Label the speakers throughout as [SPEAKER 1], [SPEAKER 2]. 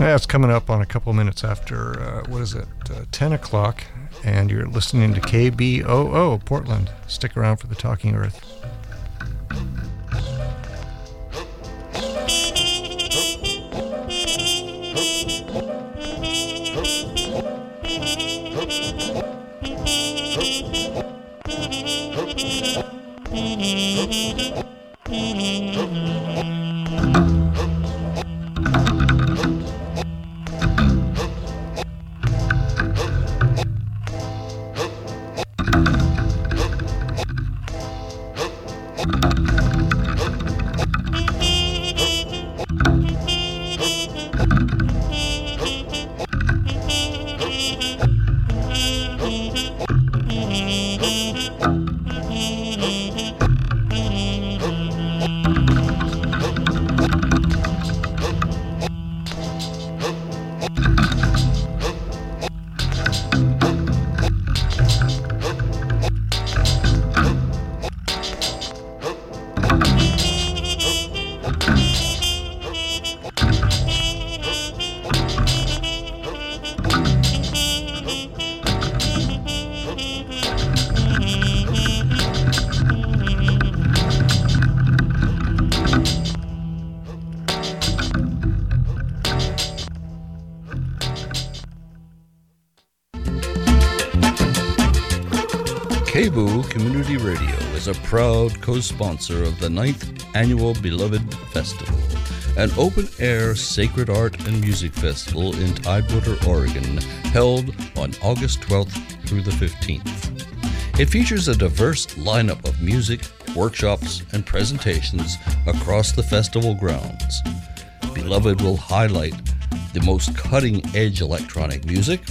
[SPEAKER 1] It's coming up on a couple minutes after, 10 o'clock, and you're listening to KBOO Portland. Stick around for the Talking Earth.
[SPEAKER 2] KBOO Community Radio is a proud co-sponsor of the 9th Annual Beloved Festival, an open-air sacred art and music festival in Tidewater, Oregon, held on August 12th through the 15th. It features a diverse lineup of music, workshops, and presentations across the festival grounds. Beloved will highlight the most cutting-edge electronic music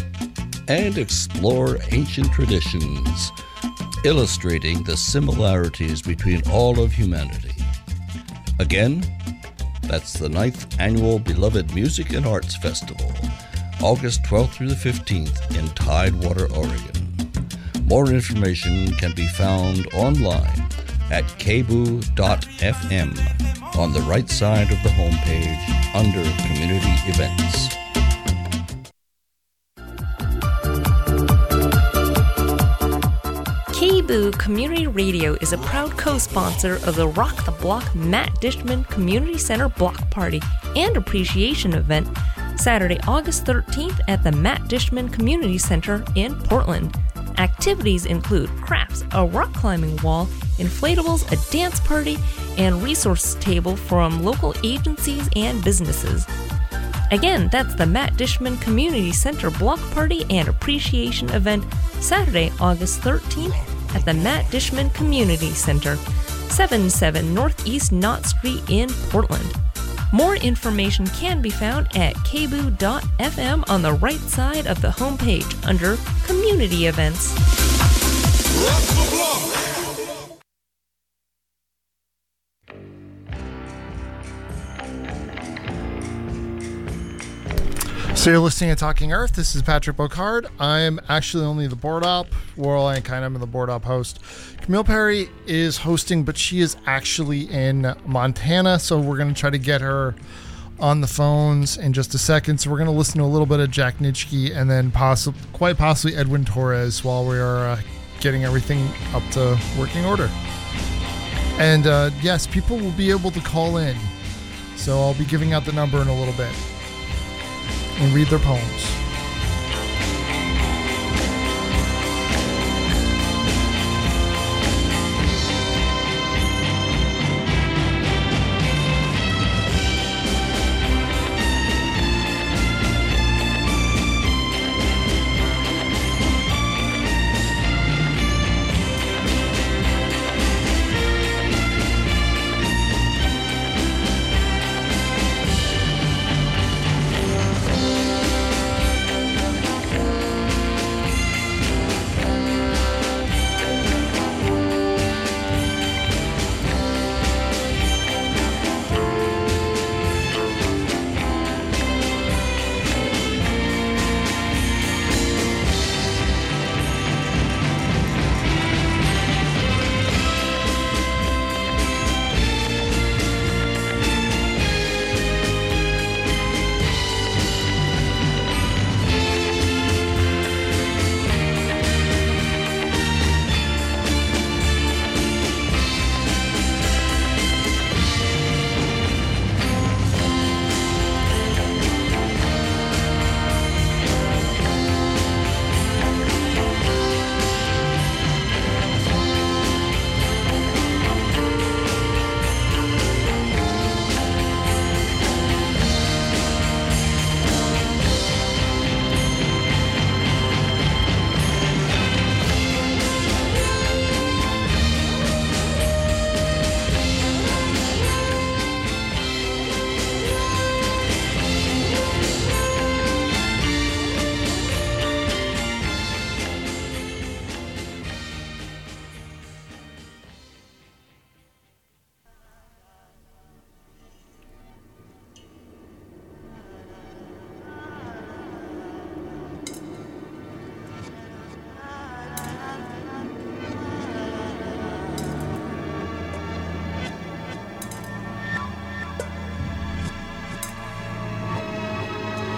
[SPEAKER 2] and explore ancient traditions, illustrating the similarities between all of humanity. Again, that's the 9th Annual Beloved Music and Arts Festival, August 12th through the 15th in Tidewater, Oregon. More information can be found online at kboo.fm on the right side of the homepage under Community Events.
[SPEAKER 3] KBOO Community Radio is a proud co-sponsor of the Rock the Block Matt Dishman Community Center Block Party and Appreciation Event, Saturday, August 13th at the Matt Dishman Community Center in Portland. Activities include crafts, a rock climbing wall, inflatables, a dance party, and resource table from local agencies and businesses. Again, that's the Matt Dishman Community Center Block Party and Appreciation Event, Saturday, August 13th at the Matt Dishman Community Center, 77 Northeast Knott Street in Portland. More information can be found at kboo.fm on the right side of the homepage under Community Events.
[SPEAKER 4] Rock the block.
[SPEAKER 5] So you're listening to Talking Earth. This is Patrick Bocard. I'm actually only the board op. Well, I kind of am the board op host. Camille Perry is hosting, but she is actually in Montana, so we're going to try to get her on the phones in just a second. So we're going to listen to a little bit of Jack Nitschke and then quite possibly Edwin Torres while we are getting everything up to working order. And yes, people will be able to call in. So I'll be giving out the number in a little bit and read their poems.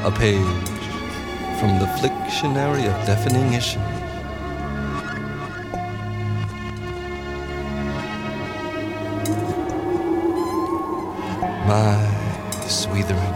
[SPEAKER 6] a page from the Flictionary of Definition. My Sweathering,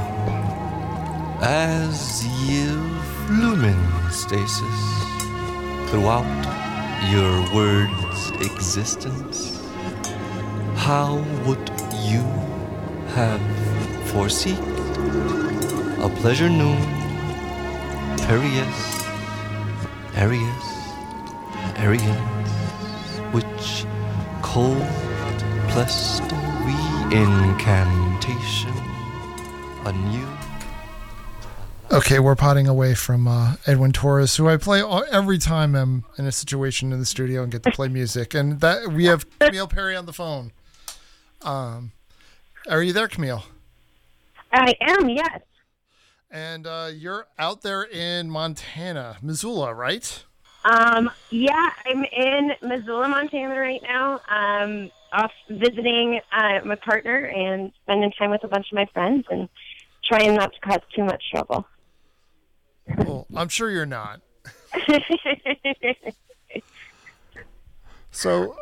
[SPEAKER 6] as you lumen stasis throughout your word's existence, how would you have foreseen a pleasure noon, Perius, Arius, Arians, which cold plester incantation anew?
[SPEAKER 5] Okay, we're potting away from Edwin Torres, who I play every time I'm in a situation in the studio and get to play music. And that we have Camille Perry on the phone. Are you there, Camille?
[SPEAKER 7] I am, yes.
[SPEAKER 5] And you're out there in Montana, Missoula, right?
[SPEAKER 7] Yeah, I'm in Missoula, Montana right now. Off visiting my partner and spending time with a bunch of my friends and trying not to cause too much trouble.
[SPEAKER 5] Well, I'm sure you're not. So,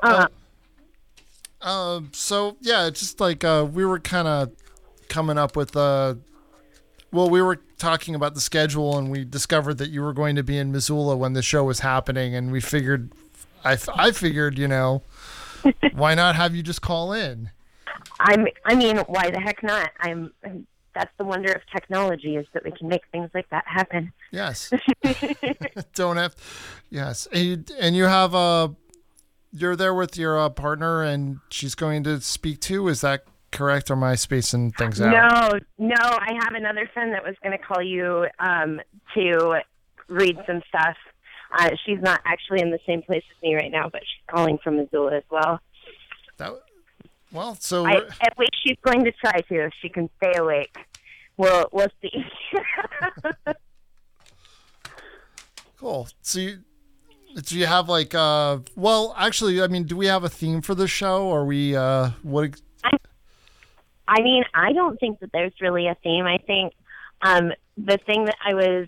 [SPEAKER 5] yeah, just like we were kind of coming up with we were talking about the schedule, and we discovered that you were going to be in Missoula when the show was happening, and we figured, I figured, why not have you just call in?
[SPEAKER 7] I mean, why the heck not? That's the wonder of technology, is that we can make things like that happen.
[SPEAKER 5] Yes. Don't have. Yes, and you have you're there with your partner, and she's going to speak too. Is that correct, or am I spacing things out?
[SPEAKER 7] No. I have another friend that was going to call you to read some stuff. She's not actually in the same place as me right now, but she's calling from Missoula as well.
[SPEAKER 5] At
[SPEAKER 7] least she's going to try to, if she can stay awake. We'll see.
[SPEAKER 5] Cool. So do you have like actually, I mean, do we have a theme for the show? Or we what?
[SPEAKER 7] I mean, I don't think that there's really a theme. I think the thing that I was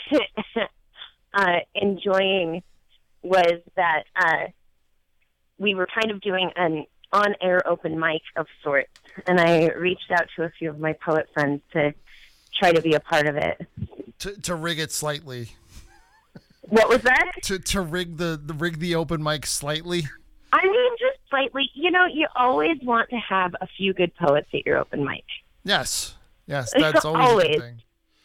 [SPEAKER 7] enjoying was that we were kind of doing an on-air open mic of sorts, and I reached out to a few of my poet friends to try to be a part of it.
[SPEAKER 5] To rig it slightly.
[SPEAKER 7] What was that?
[SPEAKER 5] To rig the open mic slightly.
[SPEAKER 7] I mean, just slightly. You always want to have a few good poets at your open mic.
[SPEAKER 5] Yes, that's always a good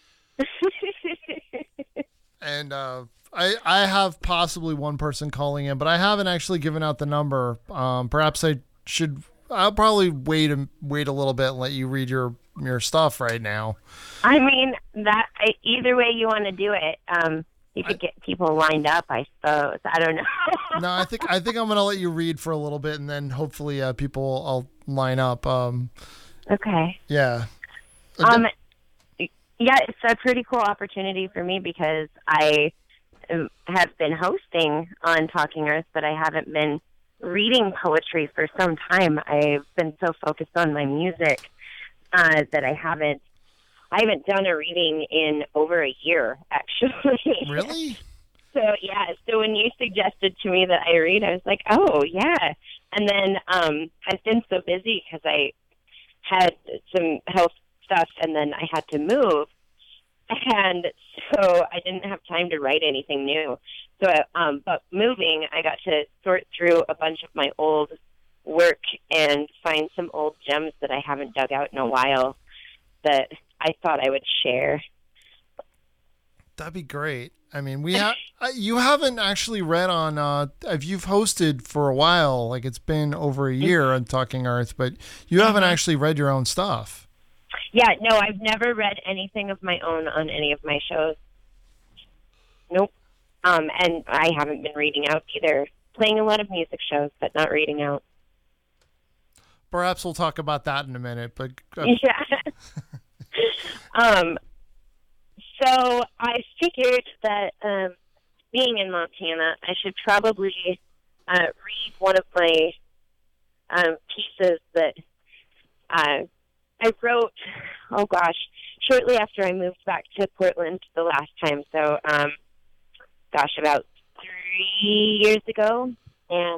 [SPEAKER 5] thing. And I have possibly one person calling in, but I haven't actually given out the number. Perhaps I'll probably wait a little bit and let you read your stuff right now.
[SPEAKER 7] I mean, either way you want to do it. You could get people lined up, I suppose. I don't know.
[SPEAKER 5] No, I think I'm going to let you read for a little bit, and then hopefully people will line up.
[SPEAKER 7] Okay.
[SPEAKER 5] Yeah.
[SPEAKER 7] Yeah, it's a pretty cool opportunity for me because I have been hosting on Talking Earth, but I haven't been reading poetry for some time. I've been so focused on my music that I haven't done a reading in over a year, actually.
[SPEAKER 5] Really?
[SPEAKER 7] So when you suggested to me that I read, I was like, oh, yeah. And then I've been so busy because I had some health stuff, and then I had to move. And so I didn't have time to write anything new. So, but moving, I got to sort through a bunch of my old work and find some old gems that I haven't dug out in a while that I thought I would share.
[SPEAKER 5] That'd be great. I mean, you haven't actually read on, you've hosted for a while, like it's been over a year on Talking Earth, but you haven't actually read your own stuff.
[SPEAKER 7] Yeah, no, I've never read anything of my own on any of my shows. Nope. And I haven't been reading out either. Playing a lot of music shows, but not reading out.
[SPEAKER 5] Perhaps we'll talk about that in a minute, but...
[SPEAKER 7] Yeah. So I figured that being in Montana, I should probably read one of my pieces that I wrote, shortly after I moved back to Portland the last time. So, about 3 years ago. And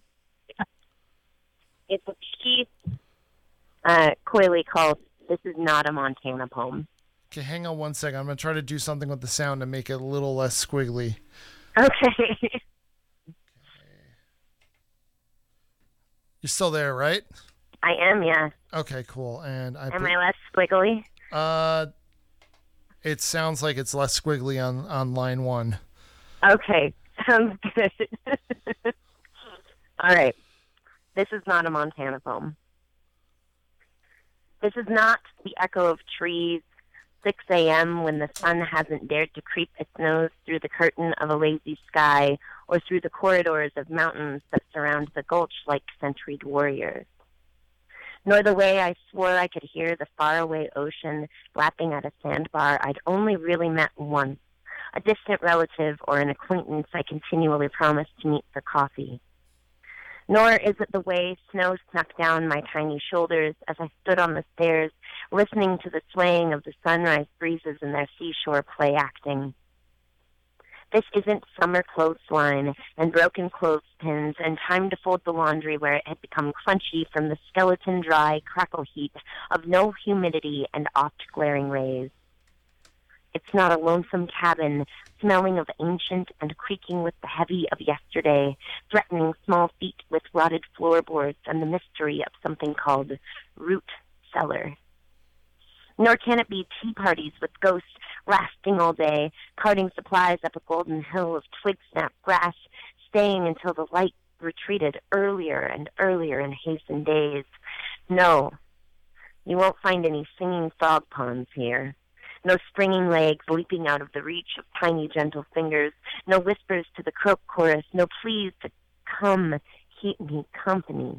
[SPEAKER 7] it's a piece coyly called "This Is Not a Montana Poem."
[SPEAKER 5] Okay, hang on one second. I'm going to try to do something with the sound to make it a little less squiggly.
[SPEAKER 7] Okay.
[SPEAKER 5] You're still there, right?
[SPEAKER 7] I am, yeah.
[SPEAKER 5] Okay, cool. And
[SPEAKER 7] Am I less squiggly?
[SPEAKER 5] It sounds like it's less squiggly on line 1.
[SPEAKER 7] Okay, sounds good. All right. This is not a Montana poem. This is not the echo of trees, 6 a.m. when the sun hasn't dared to creep its nose through the curtain of a lazy sky or through the corridors of mountains that surround the gulch like centuried warriors. Nor the way I swore I could hear the faraway ocean lapping at a sandbar I'd only really met once, a distant relative or an acquaintance I continually promised to meet for coffee. Nor is it the way snow snuck down my tiny shoulders as I stood on the stairs, listening to the swaying of the sunrise breezes in their seashore play acting. This isn't summer clothesline and broken clothespins and time to fold the laundry where it had become crunchy from the skeleton dry crackle heat of no humidity and oft glaring rays. It's not a lonesome cabin, smelling of ancient and creaking with the heavy of yesterday, threatening small feet with rotted floorboards and the mystery of something called root cellar. Nor can it be tea parties with ghosts lasting all day, carting supplies up a golden hill of twig-snap grass, staying until the light retreated earlier and earlier in hastened days. No, you won't find any singing frog ponds here. No springing legs leaping out of the reach of tiny, gentle fingers. No whispers to the croak chorus. No pleas to come keep me company.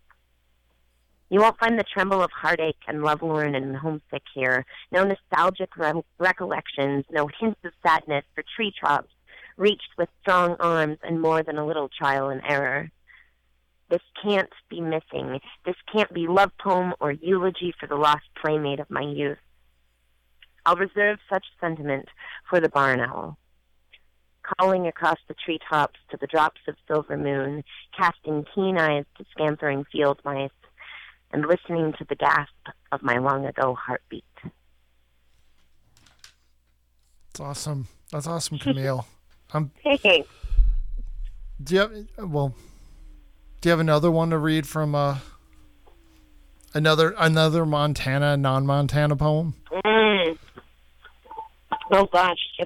[SPEAKER 7] You won't find the tremble of heartache and lovelorn and homesick here. No nostalgic recollections. No hints of sadness for tree tops reached with strong arms and more than a little trial and error. This can't be missing. This can't be love poem or eulogy for the lost playmate of my youth. I'll reserve such sentiment for the barn owl, calling across the treetops to the drops of silver moon, casting keen eyes to scampering field mice, and listening to the gasp of my long-ago heartbeat.
[SPEAKER 5] That's awesome. That's awesome, Camille.
[SPEAKER 7] Thanks.
[SPEAKER 5] Do you have another one to read from another Montana, non-Montana poem?
[SPEAKER 7] Oh gosh, if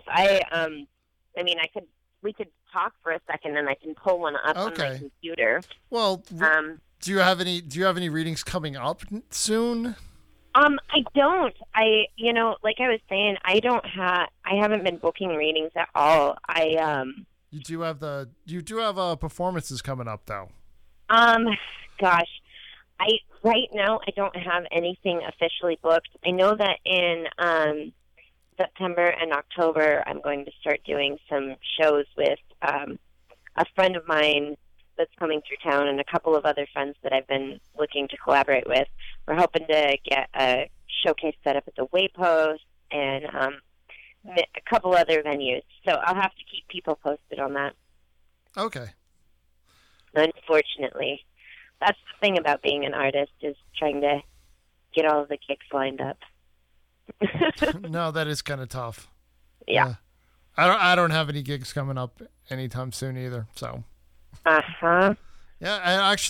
[SPEAKER 7] we could talk for a second and I can pull one up on my computer.
[SPEAKER 5] Well, do you have any readings coming up soon?
[SPEAKER 7] I don't. Like I was saying, I haven't been booking readings at all.
[SPEAKER 5] You do have performances coming up though.
[SPEAKER 7] Gosh, right now I don't have anything officially booked. I know that in September and October I'm going to start doing some shows with a friend of mine that's coming through town and a couple of other friends that I've been looking to collaborate with. We're hoping to get a showcase set up at the Waypost and a couple other venues. So I'll have to keep people posted on that.
[SPEAKER 5] Okay.
[SPEAKER 7] Unfortunately. That's the thing about being an artist, is trying to get all of the gigs lined up.
[SPEAKER 5] No, that is kind of tough.
[SPEAKER 7] Yeah.
[SPEAKER 5] I don't have any gigs coming up anytime soon either, so.
[SPEAKER 7] Uh-huh.
[SPEAKER 5] Yeah,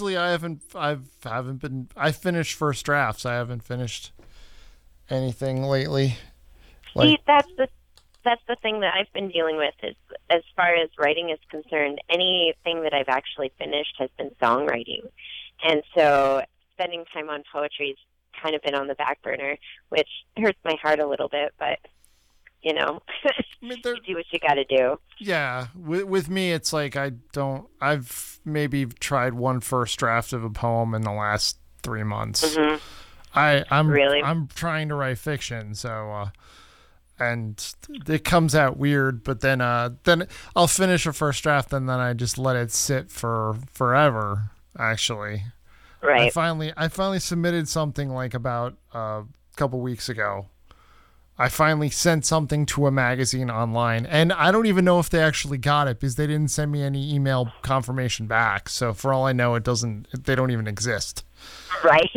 [SPEAKER 5] I finished first drafts. I haven't finished anything lately.
[SPEAKER 7] See, that's the thing that I've been dealing with, is as far as writing is concerned, anything that I've actually finished has been songwriting. And so spending time on poetry has kind of been on the back burner, which hurts my heart a little bit, but you do what you got to do.
[SPEAKER 5] Yeah, with me, it's like I've maybe tried one first draft of a poem in the last 3 months.
[SPEAKER 7] Mm-hmm.
[SPEAKER 5] I'm trying to write fiction, so and it comes out weird, but then I'll finish a first draft and then I just let it sit for forever. Actually,
[SPEAKER 7] right.
[SPEAKER 5] I finally submitted something like about a couple weeks ago. I finally sent something to a magazine online, and I don't even know if they actually got it because they didn't send me any email confirmation back. So for all I know, they don't even exist.
[SPEAKER 7] Right.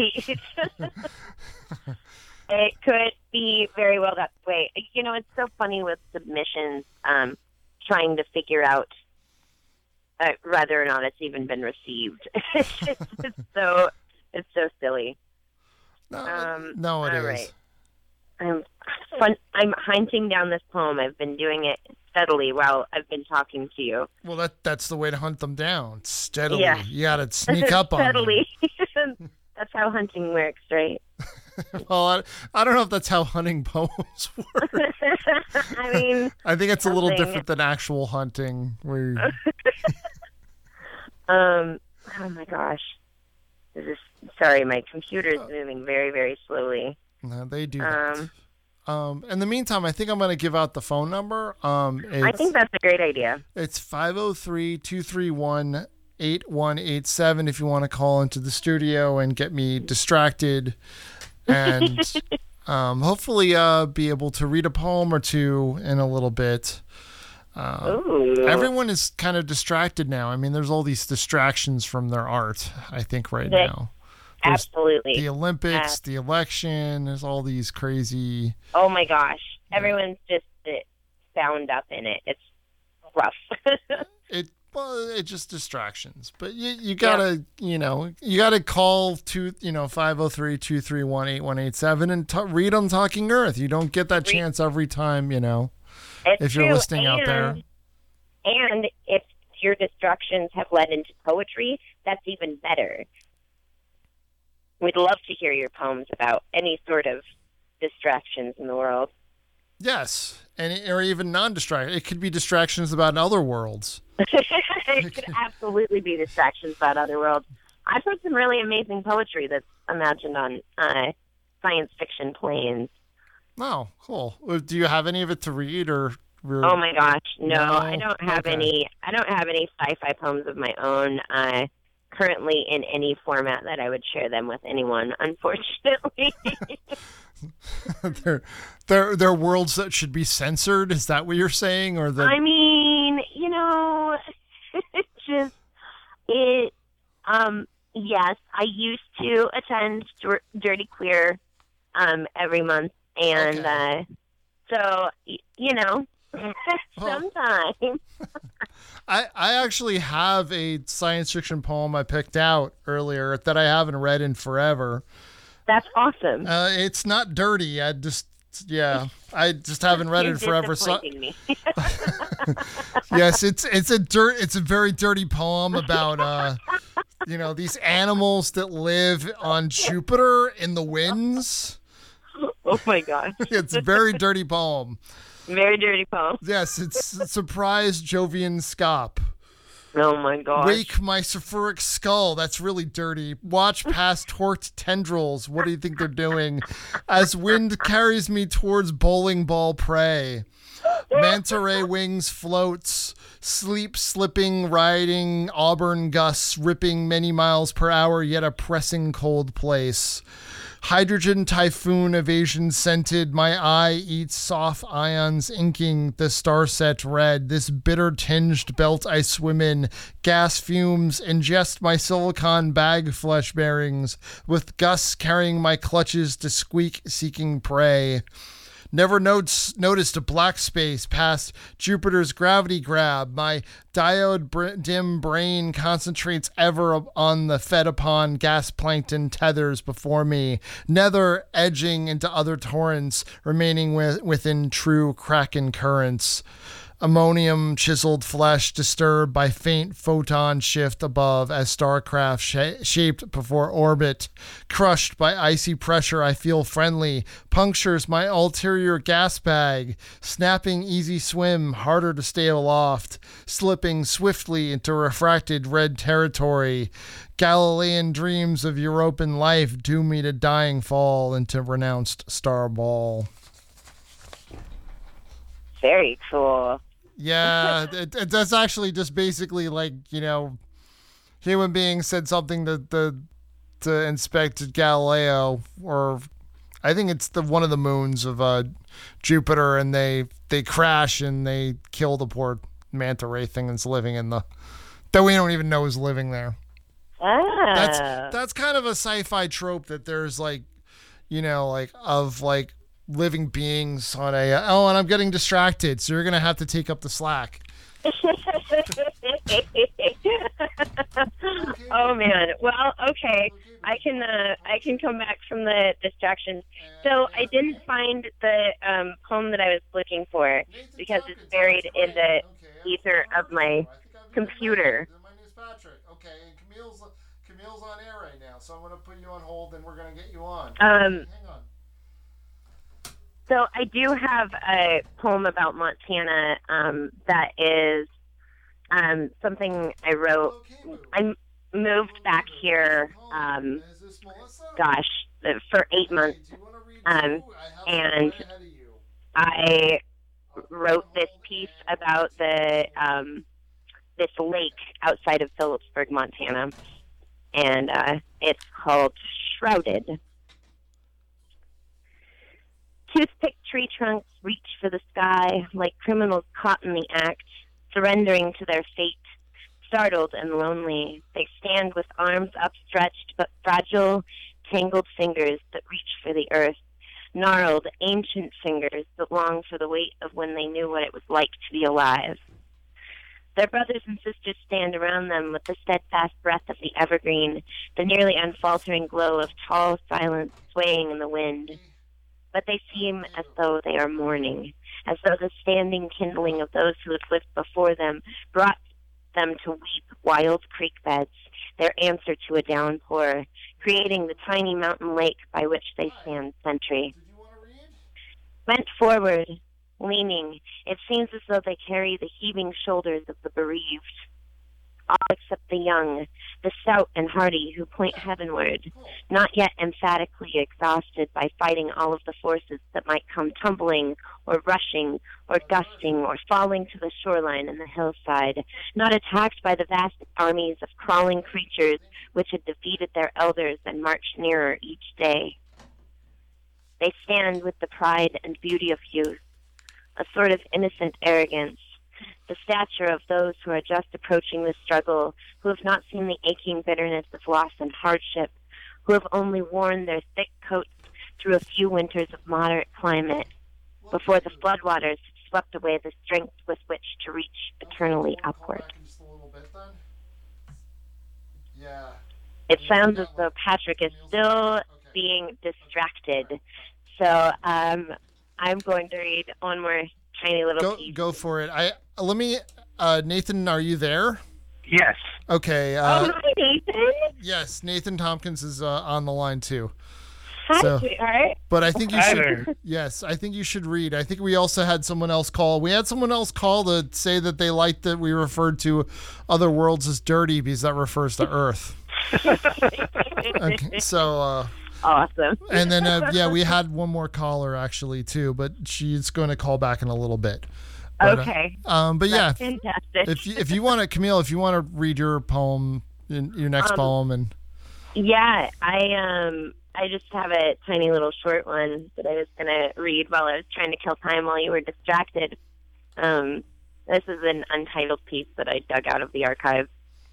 [SPEAKER 7] It could be very well that way. You know, it's so funny with submissions, trying to figure out whether or not it's even been received. it's so silly.
[SPEAKER 5] No, it is.
[SPEAKER 7] Right. I'm hunting down this poem. I've been doing it steadily while I've been talking to you.
[SPEAKER 5] Well, that's the way to hunt them down. Steadily.
[SPEAKER 7] Yeah.
[SPEAKER 5] You got to sneak up on them.
[SPEAKER 7] Steadily. That's how hunting works, right?
[SPEAKER 5] Well, I don't know if that's how hunting poems work.
[SPEAKER 7] I mean,
[SPEAKER 5] I think it's a little different than actual hunting.
[SPEAKER 7] Oh my gosh. Sorry, my computer's moving very, very slowly.
[SPEAKER 5] No, they do that. In the meantime, I think I'm going to give out the phone number.
[SPEAKER 7] I think that's a great idea.
[SPEAKER 5] It's 503-231-8187 if you want to call into the studio and get me distracted and hopefully be able to read a poem or two in a little bit. Everyone is kind of distracted now. I mean, there's all these distractions from their art, I think, right now. There's
[SPEAKER 7] absolutely.
[SPEAKER 5] The Olympics, the election, there's all these crazy...
[SPEAKER 7] Oh, my gosh. Everyone's just bound up in it. It's rough.
[SPEAKER 5] It's just distractions. But you gotta, you gotta call to, 503-231-8187 and read on Talking Earth. You don't get that chance every time, if you're listening out there.
[SPEAKER 7] And if your distractions have led into poetry, that's even better. We'd love to hear your poems about any sort of distractions in the world.
[SPEAKER 5] Yes, or even non-distractions. It could be distractions about other worlds.
[SPEAKER 7] It could absolutely be distractions about other worlds. I've heard some really amazing poetry that's imagined on science fiction planes.
[SPEAKER 5] Oh, cool. Do you have any of it to read, or?
[SPEAKER 7] Oh my gosh, no, I don't have any. I don't have any sci-fi poems of my own. Currently in any format that I would share them with anyone, unfortunately.
[SPEAKER 5] They're worlds that should be censored. Is that what you're saying, or the?
[SPEAKER 7] I mean, yes, I used to attend Dirty Queer every month, and so sometimes.
[SPEAKER 5] I actually have a science fiction poem I picked out earlier that I haven't read in forever.
[SPEAKER 7] That's awesome.
[SPEAKER 5] It's not dirty. I just haven't read it forever. So, yes, it's a very dirty poem about these animals that live on Jupiter in the winds.
[SPEAKER 7] Oh my gosh.
[SPEAKER 5] It's a very dirty poem.
[SPEAKER 7] Very dirty poem.
[SPEAKER 5] Yes, it's Surprise Jovian Scop.
[SPEAKER 7] Oh my gosh.
[SPEAKER 5] Wake my sulfuric skull. That's really dirty. Watch past torqued tendrils. What do you think they're doing? As wind carries me towards bowling ball prey. Manta ray wings floats. Sleep slipping, riding auburn gusts, ripping many miles per hour, yet a pressing cold place. Hydrogen typhoon evasion scented, my eye eats soft ions inking the starset red. This bitter tinged belt I swim in, gas fumes ingest my silicon bag flesh bearings, with gusts carrying my clutches to squeak seeking prey. Never noticed a black space past Jupiter's gravity grab. My diode dim brain concentrates ever on the fed upon gas plankton tethers before me, nether edging into other torrents, remaining within true kraken currents. Ammonium chiseled flesh disturbed by faint photon shift above as starcraft shaped before orbit. Crushed by icy pressure I feel friendly. Punctures my ulterior gas bag. Snapping easy swim, harder to stay aloft. Slipping swiftly into refracted red territory. Galilean dreams of European life doom me to dying fall into renounced star ball.
[SPEAKER 7] Very cool.
[SPEAKER 5] Yeah, that's actually just basically like, human beings said something to Inspector Galileo, or I think it's one of the moons of Jupiter, and they crash and they kill the poor manta ray thing that's living in that we don't even know is living there. That's kind of a sci-fi trope that there's like, of like living beings on and I'm getting distracted, so you're gonna have to take up the slack.
[SPEAKER 7] Oh man. Well, okay. I can come back from the distractions. So I didn't find the poem that I was looking for because it's buried in the ether of my computer.
[SPEAKER 5] My name's Patrick. Okay, and Camille's on air right now, so I'm gonna put you on hold, and we're gonna get you on. Hang on.
[SPEAKER 7] So I do have a poem about Montana that is something I wrote. I moved back here, for 8 months, and I wrote this piece about this lake outside of Phillipsburg, Montana, and it's called Shrouded. Toothpick tree trunks reach for the sky like criminals caught in the act, surrendering to their fate. Startled and lonely, they stand with arms upstretched but fragile, tangled fingers that reach for the earth, gnarled, ancient fingers that long for the weight of when they knew what it was like to be alive. Their brothers and sisters stand around them with the steadfast breath of the evergreen, the nearly unfaltering glow of tall silence swaying in the wind. But they seem as though they are mourning, as though the standing kindling of those who had lived before them brought them to weep wild creek beds, their answer to a downpour, creating the tiny mountain lake by which they stand sentry. Bent forward, leaning, it seems as though they carry the heaving shoulders of the bereaved. All except the young, the stout and hardy who point heavenward, not yet emphatically exhausted by fighting all of the forces that might come tumbling or rushing or gusting or falling to the shoreline and the hillside, not attacked by the vast armies of crawling creatures which had defeated their elders and marched nearer each day. They stand with the pride and beauty of youth, a sort of innocent arrogance, the stature of those who are just approaching the struggle, who have not seen the aching bitterness of loss and hardship, who have only worn their thick coats through a few winters of moderate climate, before the floodwaters have swept away the strength with which to reach eternally upward. It sounds as though Patrick is still being distracted, so I'm going to read one more tiny little piece.
[SPEAKER 5] Go for it. Nathan, are you there?
[SPEAKER 8] Yes.
[SPEAKER 5] Okay.
[SPEAKER 7] Hi, Nathan.
[SPEAKER 5] Yes, Nathan Tompkins is on the line too.
[SPEAKER 7] Hi, sweetheart.
[SPEAKER 5] But I think you should. Yes, I think you should read. I think we also had someone else call. We had someone else call to say that they liked that we referred to other worlds as dirty because that refers to Earth. Okay, so.
[SPEAKER 7] Awesome.
[SPEAKER 5] And then, we had one more caller actually too, but she's going to call back in a little bit. But,
[SPEAKER 7] okay.
[SPEAKER 5] But yeah,
[SPEAKER 7] fantastic.
[SPEAKER 5] if you want to, Camille, if you want to read your poem, your next poem, and
[SPEAKER 7] yeah, I just have a tiny little short one that I was going to read while I was trying to kill time while you were distracted. This is an untitled piece that I dug out of the archive.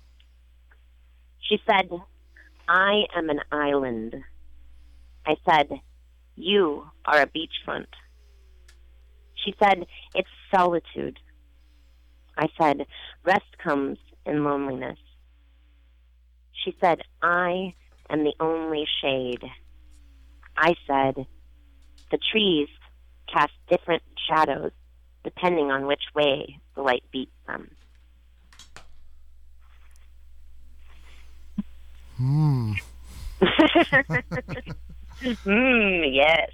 [SPEAKER 7] She said, "I am an island." I said, "You are a beachfront." She said, "It's solitude." I said, "Rest comes in loneliness." She said, "I am the only shade." I said, "The trees cast different shadows depending on which way the light beats them." Yes.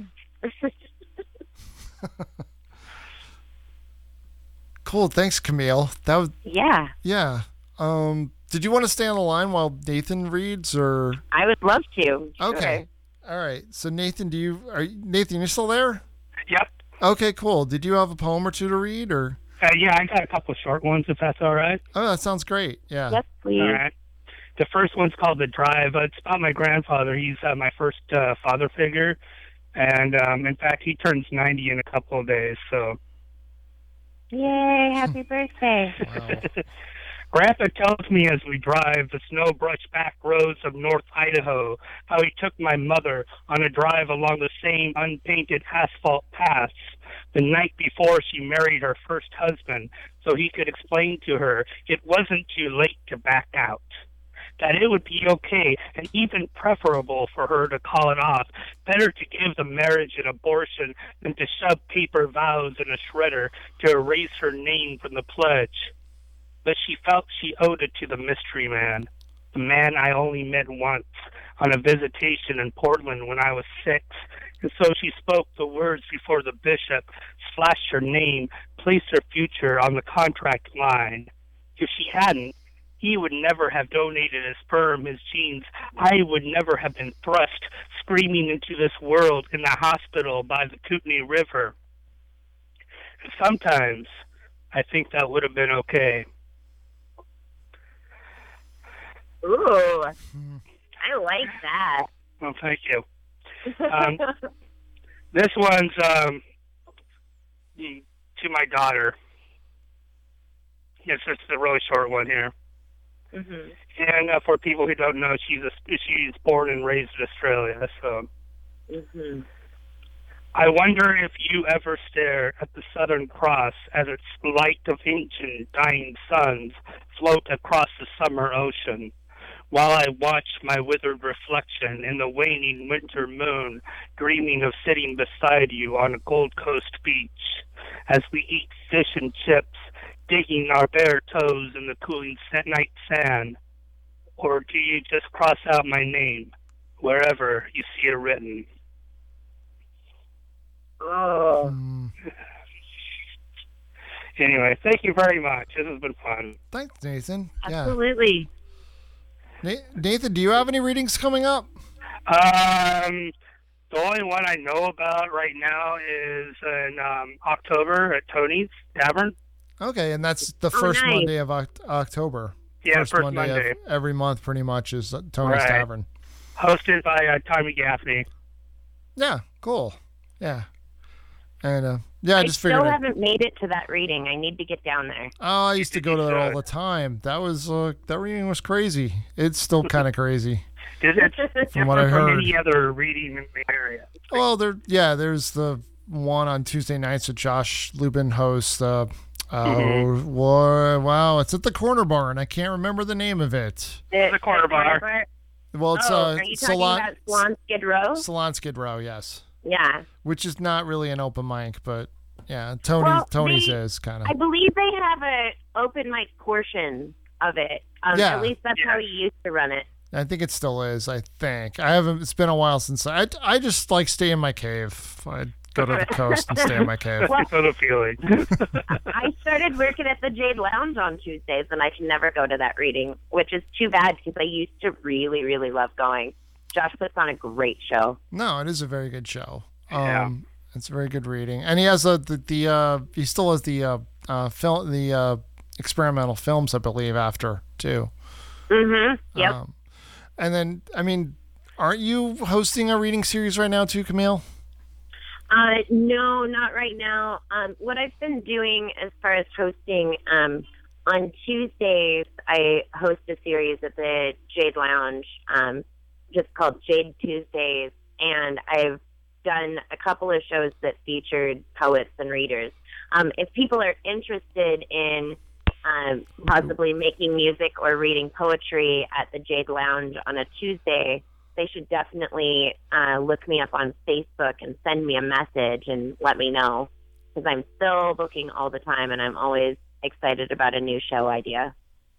[SPEAKER 5] Cool. Thanks, Camille. That was
[SPEAKER 7] Yeah.
[SPEAKER 5] Did you want to stay on the line while Nathan reads, or?
[SPEAKER 7] I would love to.
[SPEAKER 5] Okay.
[SPEAKER 7] Sure.
[SPEAKER 5] All right. So Nathan, Nathan, you still there?
[SPEAKER 8] Yep.
[SPEAKER 5] Okay, cool. Did you have a poem or two to read, or?
[SPEAKER 8] Yeah, I got a couple of short ones, if that's all right.
[SPEAKER 5] Oh, that sounds great. Yeah.
[SPEAKER 7] Yes, please.
[SPEAKER 8] All right. The first one's called The Drive. It's about my grandfather. He's my first father figure. And in fact, he turns 90 in a couple of days. So,
[SPEAKER 7] Yay, happy birthday.
[SPEAKER 5] Wow.
[SPEAKER 8] Grandpa tells me as we drive the snow-brushed back roads of North Idaho how he took my mother on a drive along the same unpainted asphalt paths the night before she married her first husband so he could explain to her it wasn't too late to back out, that it would be okay and even preferable for her to call it off, better to give the marriage an abortion than to shove paper vows in a shredder to erase her name from the pledge. But she felt she owed it to the mystery man, the man I only met once on a visitation in Portland when I was 6. And so she spoke the words before the bishop, slashed her name, placed her future on the contract line. If she hadn't, he would never have donated his sperm, his genes. I would never have been thrust screaming into this world in the hospital by the Kootenai River. And sometimes I think that would have been okay.
[SPEAKER 7] Ooh, I like that.
[SPEAKER 8] Well, thank you. This one's to my daughter. It's just a really short one here.
[SPEAKER 7] Mm-hmm.
[SPEAKER 8] And for people who don't know, she's born and raised in Australia. So, I wonder if you ever stare at the Southern Cross as its light of ancient dying suns float across the summer ocean, while I watch my withered reflection in the waning winter moon, dreaming of sitting beside you on a Gold Coast beach as we eat fish and chips, digging our bare toes in the cooling night sand? Or do you just cross out my name wherever you see it written?
[SPEAKER 7] Oh.
[SPEAKER 8] Anyway, thank you very much. This has been fun.
[SPEAKER 5] Thanks, Nathan.
[SPEAKER 7] Absolutely.
[SPEAKER 5] Yeah. Nathan, do you have any readings coming up?
[SPEAKER 8] The only one I know about right now is in October at Tony's Tavern.
[SPEAKER 5] Okay, and that's the first
[SPEAKER 7] nice.
[SPEAKER 5] Monday of October.
[SPEAKER 8] Yeah, first
[SPEAKER 5] Of
[SPEAKER 8] Monday.
[SPEAKER 5] every month, pretty much, is Tony's
[SPEAKER 8] Right.
[SPEAKER 5] Tavern.
[SPEAKER 8] Hosted by Tommy Gaffney.
[SPEAKER 5] Yeah, cool. Yeah. And, I just
[SPEAKER 7] still
[SPEAKER 5] figured...
[SPEAKER 7] haven't made it to that reading. I need to get down there.
[SPEAKER 5] I used to go to there all the time. That was that reading was crazy. It's still kind of crazy.
[SPEAKER 8] It's
[SPEAKER 5] From what I
[SPEAKER 8] different
[SPEAKER 5] heard.
[SPEAKER 8] from any other reading in the area.
[SPEAKER 5] Well, there's the one on Tuesday nights that Josh Lubin hosts. Wow, it's at the Corner Barn. I can't remember the name of it.
[SPEAKER 8] The Corner Bar.
[SPEAKER 5] Well, it's
[SPEAKER 7] are you talking about Salon Skid Row?
[SPEAKER 5] Salon Skid Row, yes.
[SPEAKER 7] Yeah.
[SPEAKER 5] Which is not really an open mic, but yeah, Tony's is kind of.
[SPEAKER 7] I believe they have a open mic portion of it.
[SPEAKER 5] Yeah.
[SPEAKER 7] At least that's how he used to run it.
[SPEAKER 5] I think it still is. I think I haven't. It's been a while since I just like stay in my cave. I go to the coast and stay in my cave.
[SPEAKER 8] Well, the feeling.
[SPEAKER 7] I started working at the Jade Lounge on Tuesdays, and I can never go to that reading, which is too bad because I used to really, really love going. Josh puts on a great show.
[SPEAKER 5] No, it is a very good show.
[SPEAKER 8] Yeah.
[SPEAKER 5] It's a very good reading, and he has he still has the experimental films, I believe, after too.
[SPEAKER 7] Mm-hmm. Yep.
[SPEAKER 5] And then, I mean, aren't you hosting a reading series right now too, Camille?
[SPEAKER 7] No, not right now. What I've been doing as far as hosting, on Tuesdays, I host a series at the Jade Lounge, just called Jade Tuesdays, and I've done a couple of shows that featured poets and readers. If people are interested in possibly making music or reading poetry at the Jade Lounge on a Tuesday, they should definitely look me up on Facebook and send me a message and let me know, because I'm still booking all the time and I'm always excited about a new show idea.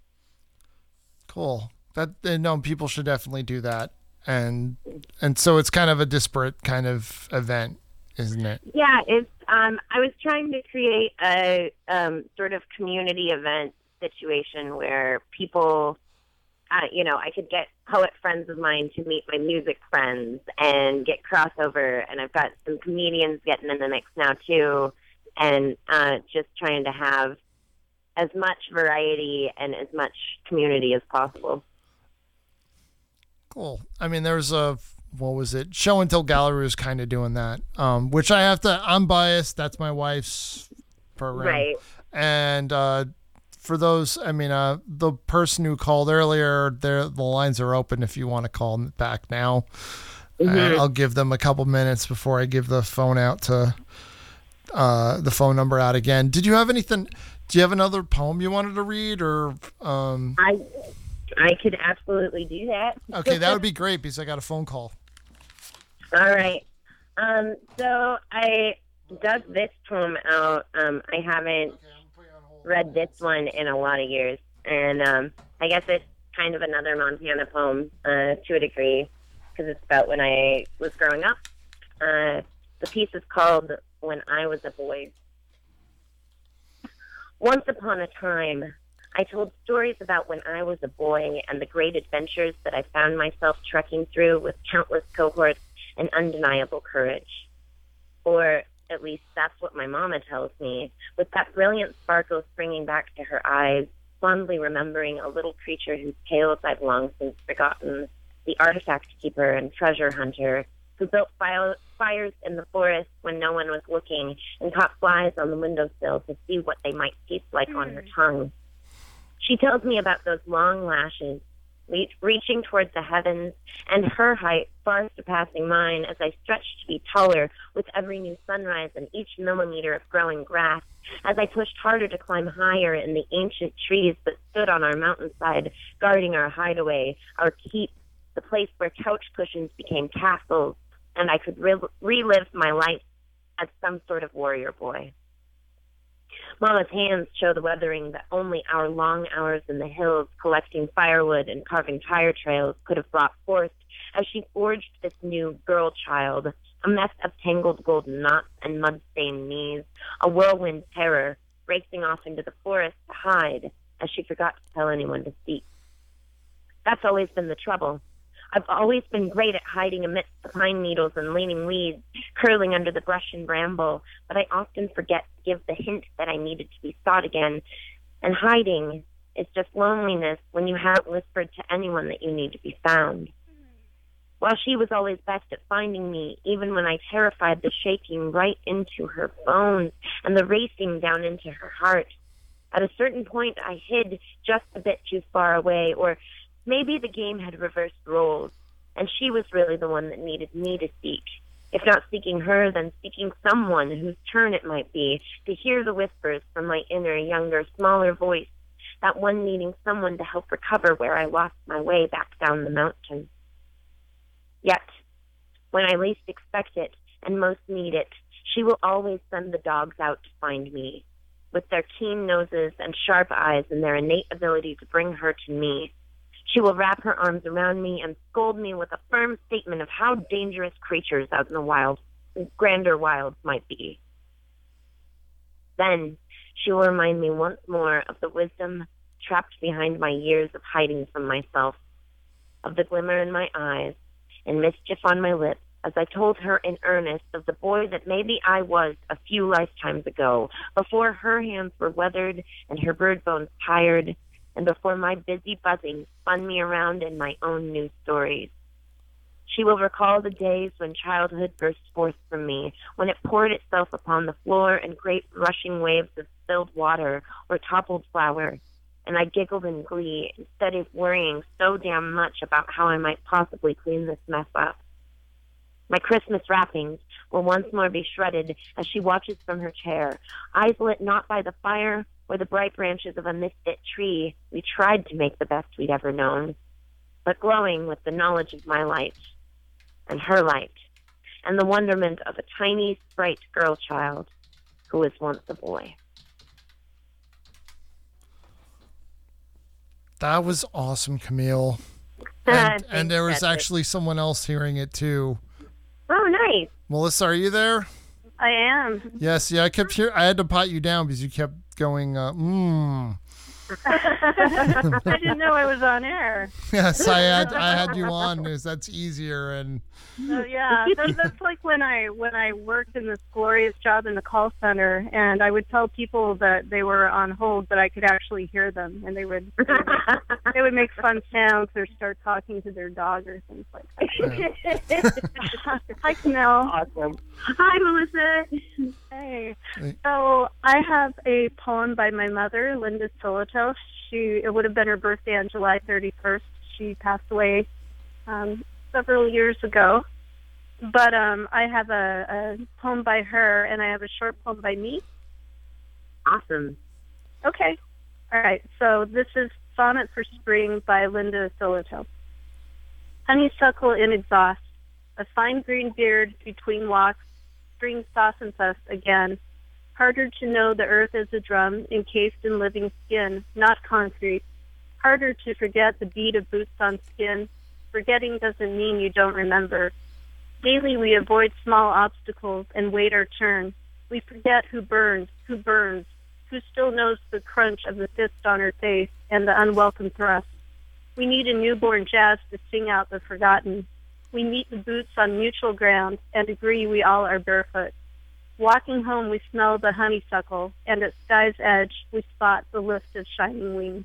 [SPEAKER 5] Cool. People should definitely do that. And so it's kind of a disparate kind of event, isn't it?
[SPEAKER 7] Yeah, it's. I was trying to create a sort of community event situation where people, I could get poet friends of mine to meet my music friends and get crossover. And I've got some comedians getting in the mix now too, and just trying to have as much variety and as much community as possible.
[SPEAKER 5] Cool. I mean, there's a what was it? Show and Tell Gallery was kind of doing that, which I'm biased. That's my wife's program.
[SPEAKER 7] Right.
[SPEAKER 5] And for those, I mean, the person who called earlier, the lines are open if you want to call back now. I'll give them a couple minutes before I give the phone out to the phone number out again. Did you have anything? Do you have another poem you wanted to read, or?
[SPEAKER 7] I could absolutely do that.
[SPEAKER 5] Okay, that would be great because I got a phone call.
[SPEAKER 7] All right. So I dug this poem out. I haven't read this one in a lot of years, and I guess it's kind of another Montana poem to a degree because it's about when I was growing up. The piece is called When I Was a Boy. Once upon a time, I told stories about when I was a boy and the great adventures that I found myself trekking through with countless cohorts and undeniable courage. Or at least that's what my mama tells me, with that brilliant sparkle springing back to her eyes, fondly remembering a little creature whose tales I've long since forgotten, the artifact keeper and treasure hunter, who built fires in the forest when no one was looking and caught flies on the windowsill to see what they might taste like on her tongue. She tells me about those long lashes, reaching towards the heavens, and her height far surpassing mine as I stretched to be taller with every new sunrise and each millimeter of growing grass, as I pushed harder to climb higher in the ancient trees that stood on our mountainside, guarding our hideaway, our keep, the place where couch cushions became castles, and I could relive my life as some sort of warrior boy. Mama's hands show the weathering that only our long hours in the hills collecting firewood and carving tire trails could have brought forth as she forged this new girl child, a mess of tangled golden knots and mud-stained knees, a whirlwind terror, racing off into the forest to hide as she forgot to tell anyone to speak. That's always been the trouble. I've always been great at hiding amidst the pine needles and leaning weeds, curling under the brush and bramble, but I often forget to give the hint that I needed to be sought again. And hiding is just loneliness when you haven't whispered to anyone that you need to be found. While she was always best at finding me, even when I terrified the shaking right into her bones and the racing down into her heart, at a certain point I hid just a bit too far away, or maybe the game had reversed roles, and she was really the one that needed me to seek. If not seeking her, then seeking someone whose turn it might be to hear the whispers from my inner, younger, smaller voice, that one needing someone to help recover where I lost my way back down the mountain. Yet, when I least expect it and most need it, she will always send the dogs out to find me, with their keen noses and sharp eyes and their innate ability to bring her to me. She will wrap her arms around me and scold me with a firm statement of how dangerous creatures out in the wild, grander wilds might be. Then she will remind me once more of the wisdom trapped behind my years of hiding from myself, of the glimmer in my eyes and mischief on my lips, as I told her in earnest of the boy that maybe I was a few lifetimes ago, before her hands were weathered and her bird bones tired, and before my busy buzzing spun me around in my own new stories. She will recall the days when childhood burst forth from me, when it poured itself upon the floor in great rushing waves of spilled water or toppled flour, and I giggled in glee instead of worrying so damn much about how I might possibly clean this mess up. My Christmas wrappings will once more be shredded as she watches from her chair, eyes lit not by the fire or the bright branches of a misfit tree we tried to make the best we'd ever known, but glowing with the knowledge of my light and her light and the wonderment of a tiny sprite girl child who was once a boy.
[SPEAKER 5] That was awesome, Camille. And there was actually someone else hearing it too.
[SPEAKER 7] Oh, nice.
[SPEAKER 5] Melissa, are you there?
[SPEAKER 9] I am.
[SPEAKER 5] Yes, yeah. I had to pot you down because you kept going.
[SPEAKER 9] I didn't know I was on air.
[SPEAKER 5] Yes, I had you on because that's easier and.
[SPEAKER 9] Yeah, that's like when I worked in this glorious job in the call center, and I would tell people that they were on hold, but I could actually hear them, and they would make fun sounds or start talking to their dog or things like that. Hi, Camille.
[SPEAKER 7] Awesome. Hi, Melissa.
[SPEAKER 9] Hey. So I have a poem by my mother, Linda Solotow. It would have been her birthday on July 31st. She passed away several years ago. But I have a poem by her, and I have a short poem by me.
[SPEAKER 7] Awesome.
[SPEAKER 9] Okay. All right. So this is Sonnet for Spring by Linda Solotow. Honeysuckle in exhaust, a fine green beard between walks, spring softens us again. Harder to know the earth is a drum encased in living skin, not concrete. Harder to forget the beat of boots on skin. Forgetting doesn't mean you don't remember. Daily we avoid small obstacles and wait our turn. We forget who burns, who still knows the crunch of the fist on her face and the unwelcome thrust. We need a newborn jazz to sing out the forgotten. We meet the boots on mutual ground and agree we all are barefoot. Walking home we smell the honeysuckle, and at sky's edge we spot the lift of shining wings.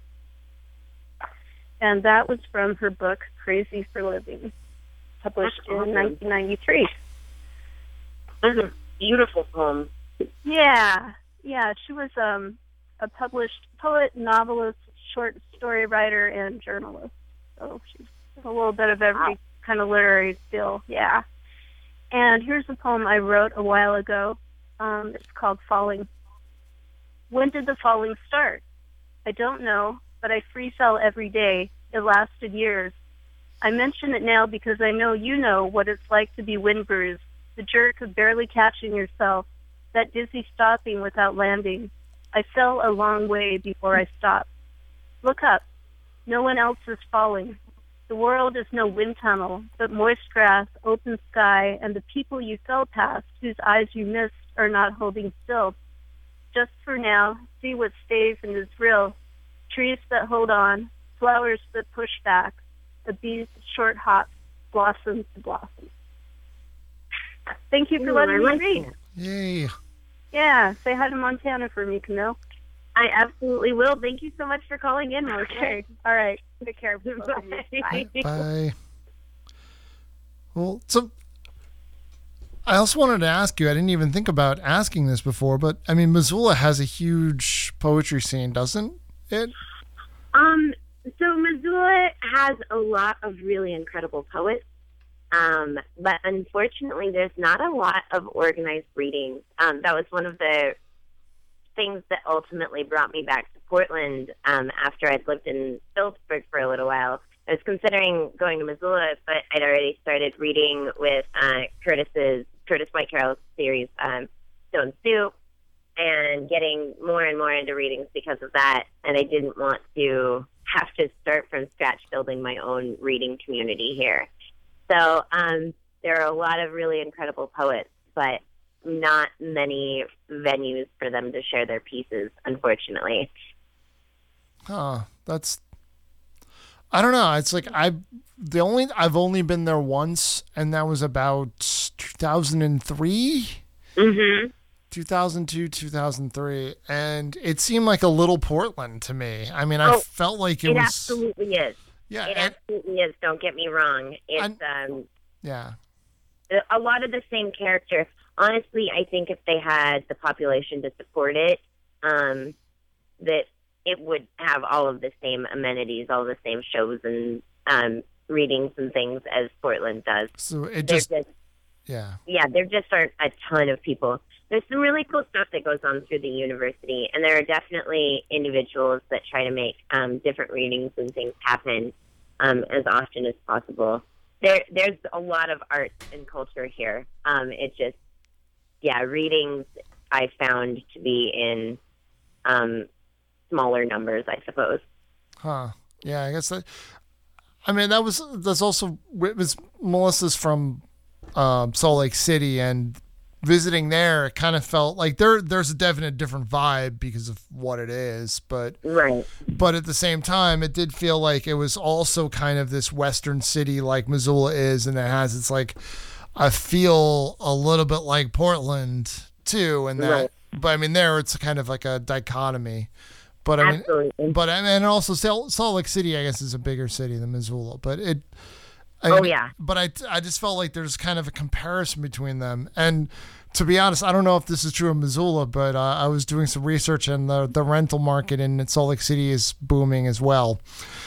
[SPEAKER 9] And that was from her book, Crazy for Living, published in 1993.
[SPEAKER 7] That's a beautiful poem.
[SPEAKER 9] Yeah. She was a published poet, novelist, short story writer, and journalist. So she's a little bit of every kind of literary skill. Yeah. And here's a poem I wrote a while ago. It's called Falling. When did the falling start? I don't know, but I free fell every day. It lasted years. I mention it now because I know you know what it's like to be wind bruised, the jerk of barely catching yourself, that dizzy stopping without landing. I fell a long way before I stopped. Look up. No one else is falling. The world is no wind tunnel, but moist grass, open sky, and the people you fell past whose eyes you missed are not holding still. Just for now, see what stays and is real. Trees that hold on, flowers that push back, a bee's short hop, blossom to blossom. Thank you for letting me read.
[SPEAKER 5] Yay.
[SPEAKER 9] Yeah, say hi to Montana for me, Camille.
[SPEAKER 7] I absolutely will. Thank you so much for calling in, Melissa.
[SPEAKER 9] Okay. All right. Take care.
[SPEAKER 7] Bye.
[SPEAKER 5] Bye. Well, so I also wanted to ask you, I didn't even think about asking this before, but I mean, Missoula has a huge poetry scene, doesn't it?
[SPEAKER 7] So Missoula has a lot of really incredible poets. But unfortunately, there's not a lot of organized readings. That was one of the things that ultimately brought me back to Portland after I'd lived in Phillipsburg for a little while. I was considering going to Missoula, but I'd already started reading with Curtis Whitecarroll's series, Stone Soup, and getting more and more into readings because of that. And I didn't want to have to start from scratch building my own reading community here. So there are a lot of really incredible poets, but not many venues for them to share their pieces, unfortunately.
[SPEAKER 5] I don't know. It's like I've only been there once, and that was about 2003.
[SPEAKER 7] Mm-hmm.
[SPEAKER 5] 2002, 2003, and it seemed like a little Portland to me. I mean, I felt like it was.
[SPEAKER 7] It absolutely is.
[SPEAKER 5] Yeah,
[SPEAKER 7] it absolutely is. Don't get me wrong. It's
[SPEAKER 5] yeah,
[SPEAKER 7] a lot of the same character. Honestly, I think if they had the population to support it, that it would have all of the same amenities, all the same shows and readings and things as Portland does.
[SPEAKER 5] So it
[SPEAKER 7] there just aren't a ton of people. There's some really cool stuff that goes on through the university, and there are definitely individuals that try to make different readings and things happen as often as possible. There's a lot of art and culture here. It just, readings I found to be in smaller numbers, I suppose.
[SPEAKER 5] Huh. Yeah, I guess that. I mean, that's also it was Melissa's from Salt Lake City, and visiting there, it kind of felt like there's a definite different vibe because of what it is, but
[SPEAKER 7] Right.
[SPEAKER 5] but at the same time, it did feel like it was also kind of this Western city like Missoula is, and it has its like I feel a little bit like Portland too, and that.
[SPEAKER 7] Right.
[SPEAKER 5] But I mean, there it's kind of like a dichotomy. But I
[SPEAKER 7] Absolutely.
[SPEAKER 5] mean, but I mean, also Salt Lake City, I guess, is a bigger city than Missoula. But
[SPEAKER 7] Oh, yeah.
[SPEAKER 5] But I just felt like there's kind of a comparison between them. And to be honest, I don't know if this is true of Missoula, but I was doing some research, and the rental market in Salt Lake City is booming as well.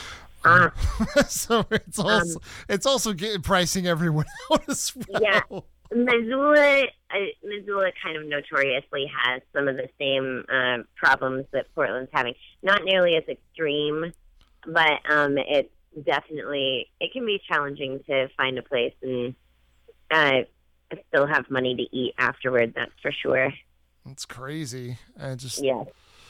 [SPEAKER 5] So it's also pricing everyone out as well.
[SPEAKER 7] Yeah. Missoula kind of notoriously has some of the same problems that Portland's having. Not nearly as extreme, but it's definitely, it can be challenging to find a place and still have money to eat afterward. That's for sure.
[SPEAKER 5] It's crazy. I just
[SPEAKER 7] Yeah.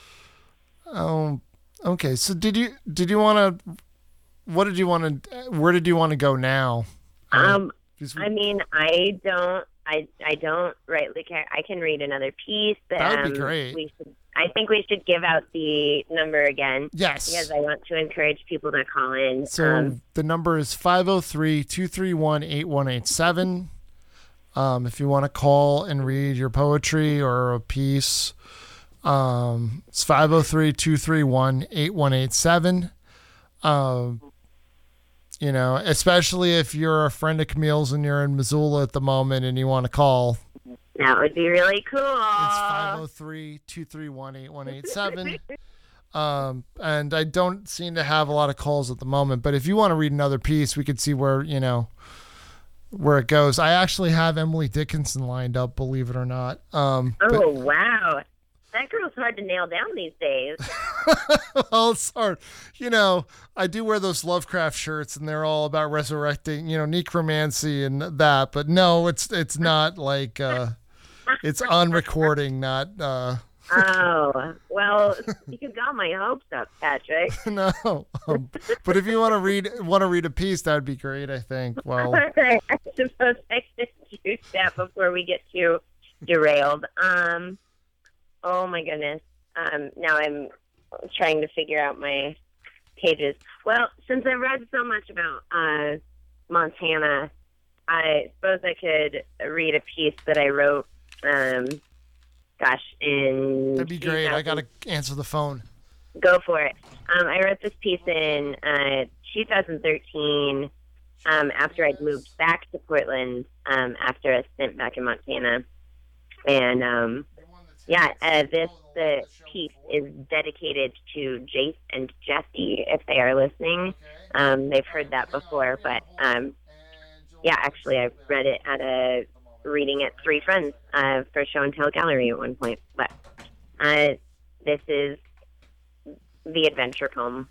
[SPEAKER 5] Okay. So did you want to? What did you want to? Where did you want to go now?
[SPEAKER 7] I mean, I don't rightly care. I can read another piece.
[SPEAKER 5] That would be great.
[SPEAKER 7] I think we should give out the number again.
[SPEAKER 5] Yes.
[SPEAKER 7] Because I want to encourage people to call in.
[SPEAKER 5] So the number is 503-231-8187. If you want to call and read your poetry or a piece, it's 503-231-8187. You know, especially if you're a friend of Camille's and you're in Missoula at the moment and you want to call.
[SPEAKER 7] That would be really cool.
[SPEAKER 5] It's 503-231-8187. And I don't seem to have a lot of calls at the moment, but if you want to read another piece, we could see where it goes. I actually have Emily Dickinson lined up, believe it or not.
[SPEAKER 7] Wow. That girl's hard to nail down these days.
[SPEAKER 5] Well, it's hard. I do wear those Lovecraft shirts, and they're all about resurrecting, necromancy and that. But no, it's not like it's on recording, not.
[SPEAKER 7] Oh, well, you got my hopes up, Patrick.
[SPEAKER 5] No, but if you want to read a piece, that'd be great. I think. Well,
[SPEAKER 7] all right, I suppose I should do that before we get too derailed. Oh my goodness. Now I'm trying to figure out my pages. Well, since I've read so much about Montana, I suppose I could read a piece that I wrote. In
[SPEAKER 5] that'd be great. I gotta answer the phone.
[SPEAKER 7] Go for it. I wrote this piece in 2013 after I'd moved back to Portland after a stint back in Montana, and this piece is dedicated to Jace and Jesse, if they are listening. They've heard that before, but actually I read it at a reading at Three Friends for Show and Tell Gallery at one point. But this is the adventure poem.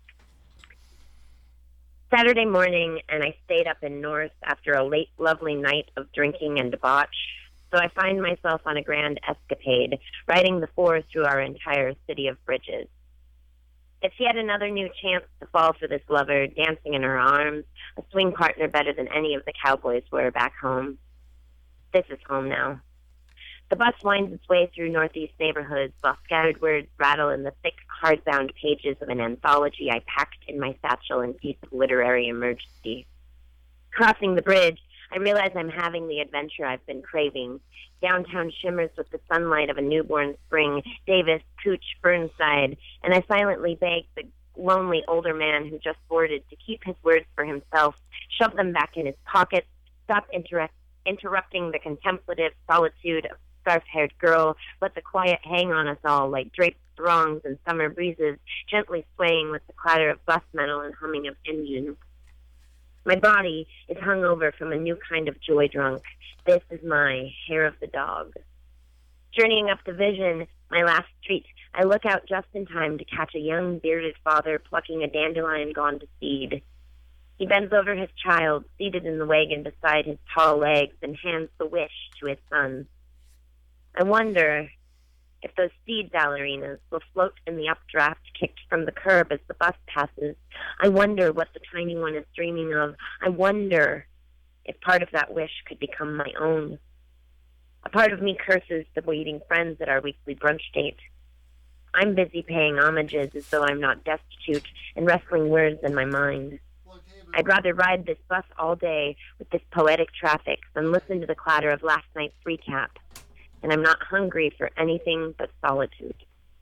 [SPEAKER 7] Saturday morning, and I stayed up in North after a late, lovely night of drinking and debauch. So I find myself on a grand escapade, riding the 4 through our entire city of bridges. It's yet another new chance to fall for this lover, dancing in her arms, a swing partner better than any of the cowboys were back home. This is home now. The bus winds its way through northeast neighborhoods while scattered words rattle in the thick, hardbound pages of an anthology I packed in my satchel in case of literary emergency. Crossing the bridge, I realize I'm having the adventure I've been craving. Downtown shimmers with the sunlight of a newborn spring, Davis, Cooch, Burnside, and I silently beg the lonely older man who just boarded to keep his words for himself, shove them back in his pockets, stop interrupting the contemplative solitude of scarf-haired girl, let the quiet hang on us all like draped throngs and summer breezes, gently swaying with the clatter of bus metal and humming of engines. My body is hung over from a new kind of joy drunk. This is my hair of the dog. Journeying up the Vision, my last street, I look out just in time to catch a young bearded father plucking a dandelion gone to seed. He bends over his child, seated in the wagon beside his tall legs, and hands the wish to his son. I wonder if those seed ballerinas will float in the updraft kicked from the curb as the bus passes. I wonder what the tiny one is dreaming of. I wonder if part of that wish could become my own. A part of me curses the waiting friends at our weekly brunch date. I'm busy paying homages as though I'm not destitute and wrestling words in my mind. I'd rather ride this bus all day with this poetic traffic than listen to the clatter of last night's recap. And I'm not hungry for anything but solitude.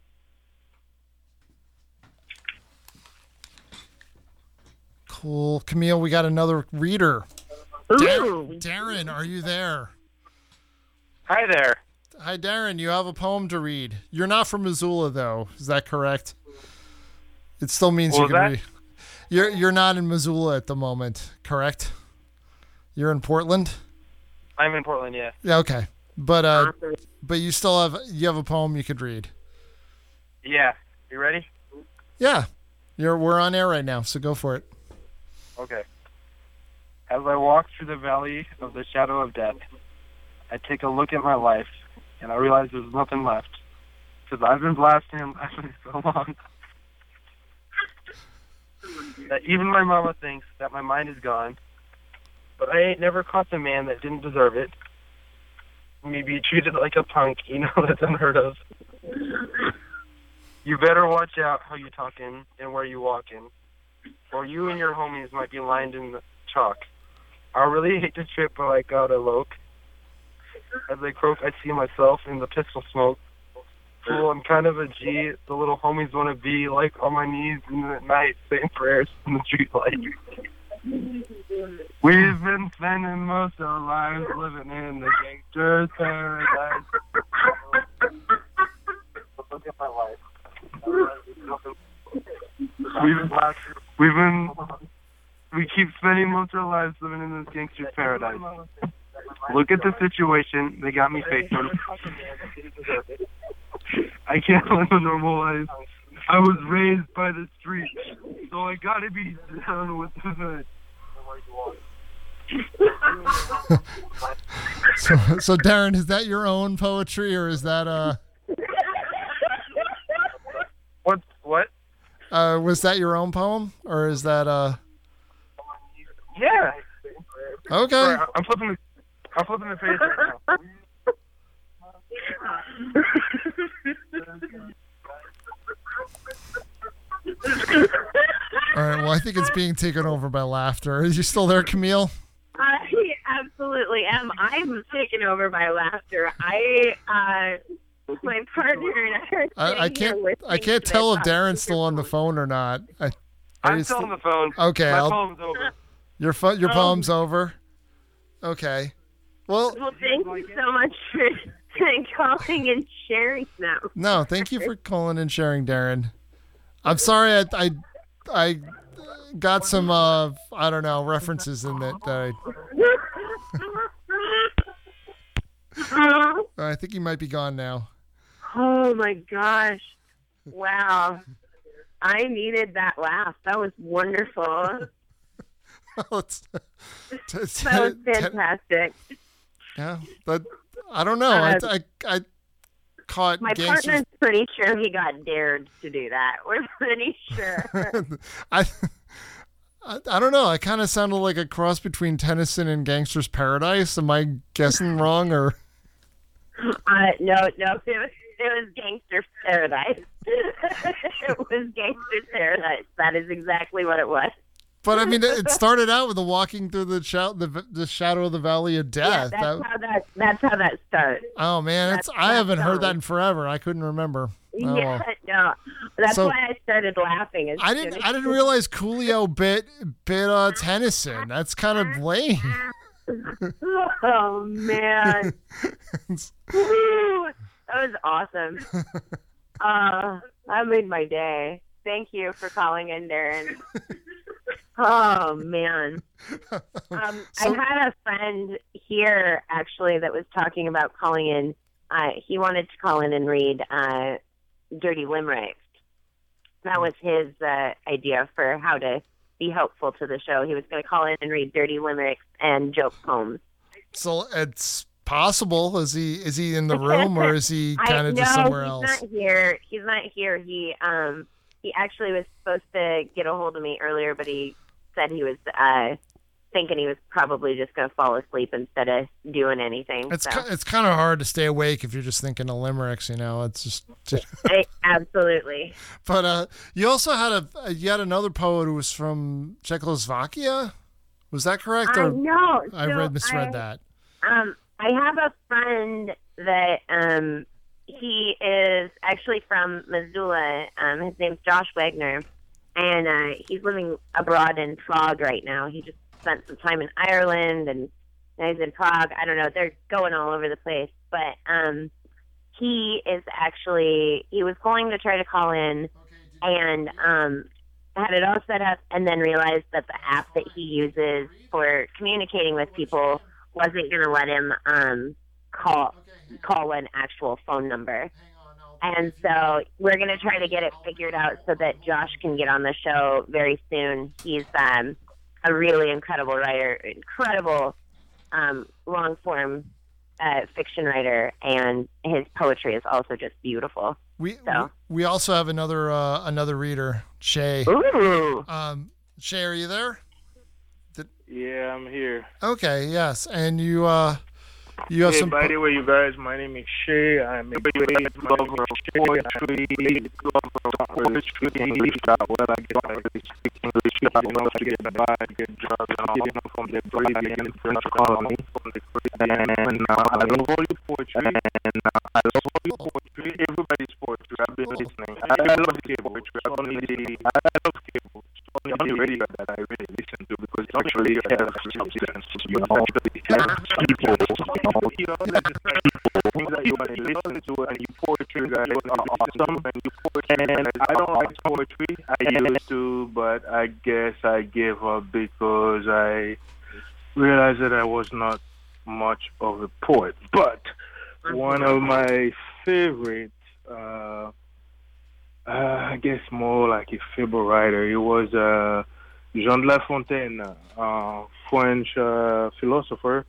[SPEAKER 5] Cool. Camille, we got another reader.
[SPEAKER 7] Ooh.
[SPEAKER 5] Darren, are you there?
[SPEAKER 10] Hi there.
[SPEAKER 5] Hi, Darren. You have a poem to read. You're not from Missoula, though. Is that correct? It still means you can read. You're not in Missoula at the moment, correct? You're in Portland?
[SPEAKER 10] I'm in Portland, yeah.
[SPEAKER 5] Yeah, okay. But you still have a poem you could read.
[SPEAKER 10] Yeah. You ready?
[SPEAKER 5] Yeah. We're on air right now, so go for it.
[SPEAKER 10] Okay. As I walk through the valley of the shadow of death, I take a look at my life, and I realize there's nothing left. Because I've been blasting and laughing so long that even my mama thinks that my mind is gone. But I ain't never caught the man that didn't deserve it. Me be treated like a punk, that's unheard of. You better watch out how you talking and where you walking, or you and your homies might be lined in the chalk. I really hate to trip, but I gotta loke. As I croak, I see myself in the pistol smoke. Fool, I'm kind of a G. The little homies want to be like on my knees in the night, saying prayers in the street light. We've been spending most of our lives living in the gangster's paradise. Look at my life. We keep spending most of our lives living in this gangster's paradise. Look at the situation they got me facing. I can't live a normal life. I was raised by the streets, so I gotta be down with the hood.
[SPEAKER 5] So Darren, is that your own poetry, or is that
[SPEAKER 10] What?
[SPEAKER 5] Was that your own poem, or is that
[SPEAKER 10] Yeah.
[SPEAKER 5] Okay.
[SPEAKER 10] Sorry, I'm flipping the page right now.
[SPEAKER 5] All right, well, I think it's being taken over by laughter. Is you still there, Camille?
[SPEAKER 7] I absolutely am. I'm taken over by laughter. My partner and I
[SPEAKER 5] I can't tell if Darren's still on the phone or not.
[SPEAKER 10] I'm still on the phone.
[SPEAKER 5] Okay,
[SPEAKER 10] My poem's over.
[SPEAKER 5] Your poem's over. Okay. Well,
[SPEAKER 7] thank you so much for calling and sharing now.
[SPEAKER 5] No, thank you for calling and sharing, Darren. I'm sorry I got some I don't know, references in it that I think he might be gone now.
[SPEAKER 7] Oh my gosh. Wow. I needed that laugh. That was wonderful. That was fantastic.
[SPEAKER 5] Yeah, but I don't know. I caught
[SPEAKER 7] my partner's pretty sure he got dared to do that. We're pretty sure.
[SPEAKER 5] I don't know. I kind of sounded like a cross between Tennyson and Gangster's Paradise. Am I guessing wrong or?
[SPEAKER 7] No. It was Gangster's Paradise. It was Gangster's Paradise. That is exactly what it was.
[SPEAKER 5] But I mean, it started out with the walking through the shadow of the valley of death.
[SPEAKER 7] Yeah, that's how that starts.
[SPEAKER 5] Oh man, I haven't heard that in forever. I couldn't remember. Oh,
[SPEAKER 7] yeah,
[SPEAKER 5] well.
[SPEAKER 7] no, that's why I started laughing.
[SPEAKER 5] I didn't realize Coolio bit Tennyson. That's kind of lame.
[SPEAKER 7] Oh man, Woo, that was awesome. That made my day. Thank you for calling in, Darren. Oh man, I had a friend here actually that was talking about calling in. He wanted to call in and read dirty limericks. That was his idea for how to be helpful to the show. He was going to call in and read dirty limericks and joke poems.
[SPEAKER 5] So it's possible. Is he in the room or is he kind of just somewhere else?
[SPEAKER 7] He's not here. He's not here. He actually was supposed to get a hold of me earlier, but he said he was thinking he was probably just going to fall asleep instead of doing anything.
[SPEAKER 5] It's kind of hard to stay awake if you're just thinking of limericks, It's just
[SPEAKER 7] absolutely.
[SPEAKER 5] But you also had another poet who was from Czechoslovakia. Was that correct?
[SPEAKER 7] I know.
[SPEAKER 5] I misread that.
[SPEAKER 7] I have a friend that he is actually from Missoula. His name's Josh Wagner, and he's living abroad in Prague right now. He just spent some time in Ireland, and now he's in Prague. I don't know. They're going all over the place. But he was going to try to call in and had it all set up, and then realized that the app that he uses for communicating with people wasn't going to let him call an actual phone number. And so we're going to try to get it figured out so that Josh can get on the show very soon. He's a really incredible writer, incredible long-form fiction writer, and his poetry is also just beautiful.
[SPEAKER 5] We also have another reader, Shay.
[SPEAKER 7] Ooh.
[SPEAKER 5] Shay, are you there?
[SPEAKER 11] Yeah, I'm here.
[SPEAKER 5] Okay, yes, and you have some.
[SPEAKER 11] By the way, you guys, my name is Shay. I'm a great lover of poetry, well, I get speak English, to get by, get jobs, from the Brazilian French colony, and I love all your poetry, everybody's poetry. I've been listening. I love cable. I love cable. It's only radio that I really listen to because it actually has substance. Things that you want to listen to, and your poetry guys are awesome. And I don't like poetry. I used to, but I guess I gave up because I realized that I was not much of a poet. But one of my favorite, I guess more like a fable writer, it was Jean de La Fontaine, French philosopher,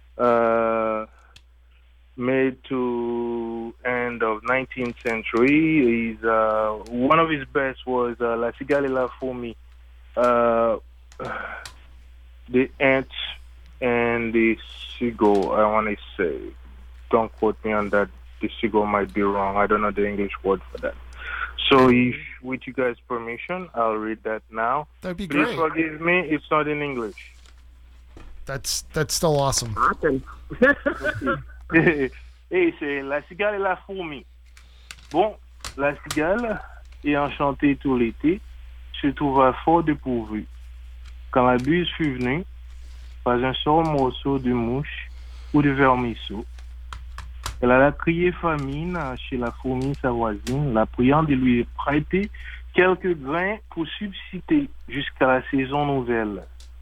[SPEAKER 11] made to end of 19th century. He's one of his best was La Cigale et la Fourmi, the ant and the seagull. I want to say, don't quote me on that. The seagull might be wrong. I don't know the English word for that. So, if, with you guys' permission, I'll read that now.
[SPEAKER 5] That'd be
[SPEAKER 11] Please
[SPEAKER 5] great.
[SPEAKER 11] forgive me, it's not in English.
[SPEAKER 5] That's still awesome.
[SPEAKER 7] Awesome.
[SPEAKER 11] Et c'est La Cigale et la Fourmi. Bon, la cigale, ayant chanté tout l'été, se trouva fort dépourvue. Quand la buse fut venue, pas un seul morceau de mouche ou de vermisseau. Elle alla crier famine chez la fourmi sa voisine, la priant de lui prêter quelques grains pour subsister jusqu'à la saison nouvelle.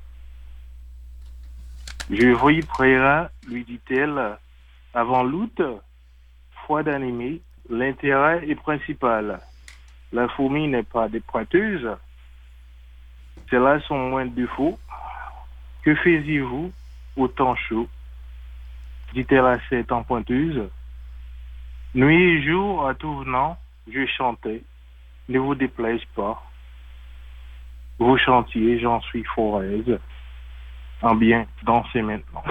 [SPEAKER 11] Je vous prierai, lui dit-elle, avant l'août, foi d'animer, l'intérêt est principal. La fourmi n'est pas des prêteuses. C'est là son moins de défaut. Que faisiez-vous au temps chaud? Dit-elle à cette empointeuse. Nuit et jour, à tout venant, je chantais. Ne vous déplaise pas. Vos chantiers, j'en suis fort aise. En bien, dansez maintenant.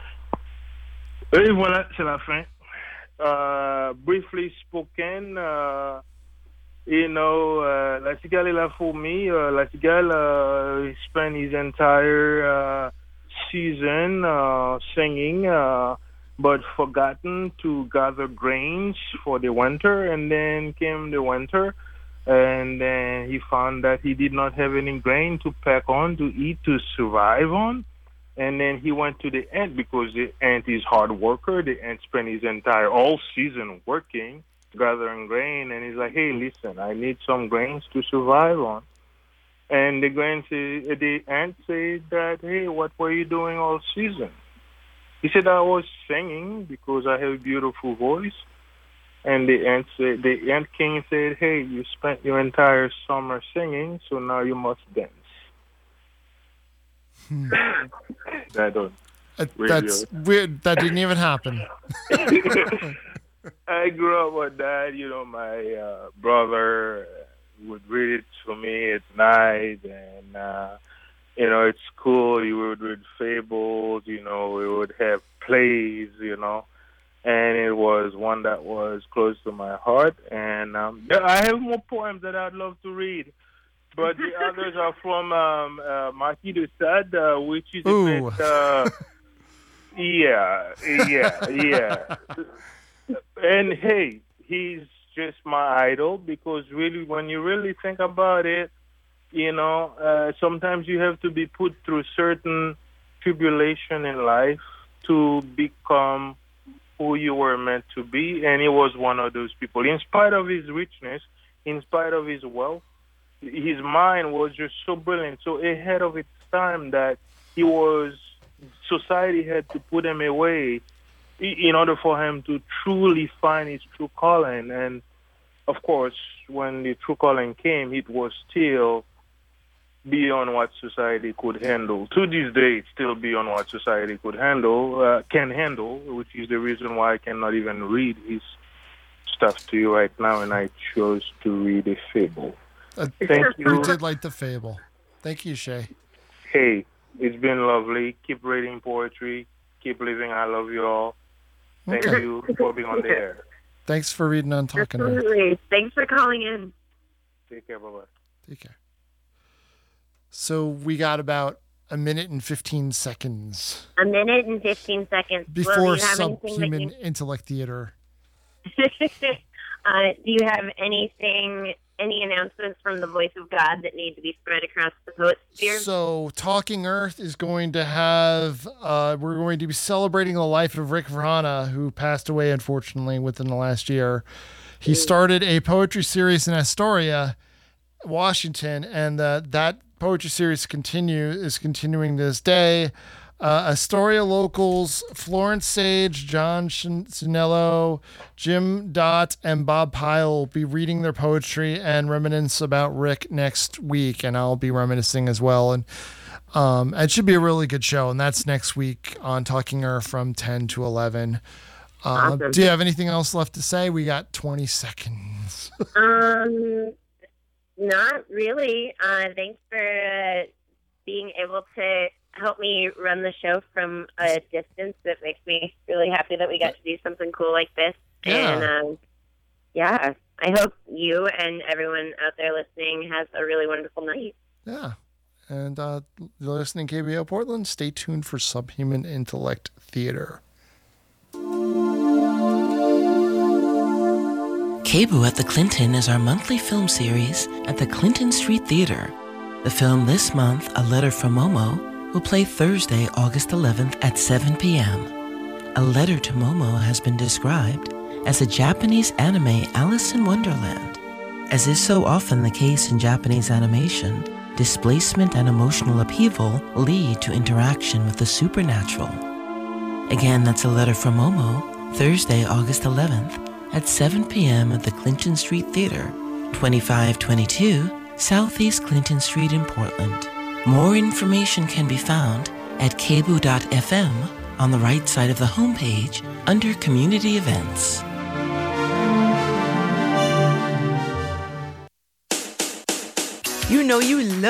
[SPEAKER 11] Et voilà, c'est la fin. Briefly spoken, La Cigale et la Fourmi, La Cigale spent his entire season singing, but forgotten to gather grains for the winter, and then came the winter, and then he found that he did not have any grain to pack on, to eat, to survive on. And then he went to the ant because the ant is hard worker. The ant spent his entire all season working, gathering grain, and he's like, "Hey, listen, I need some grains to survive on." And the ant said that, "Hey, what were you doing all season?" He said, "I was singing because I have a beautiful voice." And the ant king said, "Hey, you spent your entire summer singing, so now you must dance."
[SPEAKER 5] That's weird. That didn't even happen.
[SPEAKER 11] I grew up with that. My brother would read it to me at night, and it's cool. He would read heart. And I have more poems that I'd love to read, but the others are from Marquis de Sade, which is
[SPEAKER 5] Ooh.
[SPEAKER 11] a bit, yeah. And hey, he's just my idol because really, when you really think about it, sometimes you have to be put through certain tribulation in life to become who you were meant to be, and he was one of those people. In spite of his richness, in spite of his wealth, his mind was just so brilliant, so ahead of its time that society had to put him away in order for him to truly find his true calling. And of course, when the true calling came, it was still beyond what society could handle. To this day, it's still beyond what society can handle, which is the reason why I cannot even read his stuff to you right now, and I chose to read a fable. Thank you.
[SPEAKER 5] We did like the fable. Thank you, Shay.
[SPEAKER 11] Hey, it's been lovely. Keep reading poetry. Keep living. I love you all. Thank you for being on the air.
[SPEAKER 5] Thanks for reading on Talking Earth.
[SPEAKER 7] Absolutely. Thanks for calling in.
[SPEAKER 11] Take care. Bye-bye.
[SPEAKER 5] Take care. So we got about a minute and 15 seconds.
[SPEAKER 7] A minute and 15 seconds.
[SPEAKER 5] Before Subhuman Intellect Theater.
[SPEAKER 7] Do you have any announcements from the voice of God that need to be spread across the poetsphere?
[SPEAKER 5] So Talking Earth is going to have, we're going to be celebrating the life of Rick Vrana, who passed away, unfortunately, within the last year. He started a poetry series in Astoria, Washington, and that poetry series is continuing to this day. Astoria locals Florence Sage, John Sinello, Jim Dott, and Bob Pyle will be reading their poetry and reminisce about Rick next week, and I'll be reminiscing as well. And it should be a really good show, and that's next week on Talking Earth from 10 to 11.
[SPEAKER 7] Awesome.
[SPEAKER 5] Do you have anything else left to say? We got 20 seconds.
[SPEAKER 7] Not really. Thanks for being able to help me run the show from a distance. That makes me really happy that we got to do something cool like this.
[SPEAKER 5] Yeah.
[SPEAKER 7] And I hope you and everyone out there listening has a really wonderful night.
[SPEAKER 5] Yeah. And you're listening to KBO Portland. Stay tuned for Subhuman Intellect Theater.
[SPEAKER 12] KBOO at the Clinton is our monthly film series at the Clinton Street Theater. The film this month, A Letter from Momo, will play Thursday, August 11th at 7 p.m. A Letter to Momo has been described as a Japanese anime Alice in Wonderland. As is so often the case in Japanese animation, displacement and emotional upheaval lead to interaction with the supernatural. Again, that's A Letter from Momo, Thursday, August 11th at 7 p.m. at the Clinton Street Theater, 2522 Southeast Clinton Street in Portland. More information can be found at kboo.fm on the right side of the homepage under Community Events.
[SPEAKER 13] You know you love